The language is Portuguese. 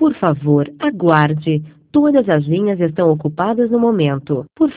Por favor, aguarde. Todas as linhas estão ocupadas no momento. Por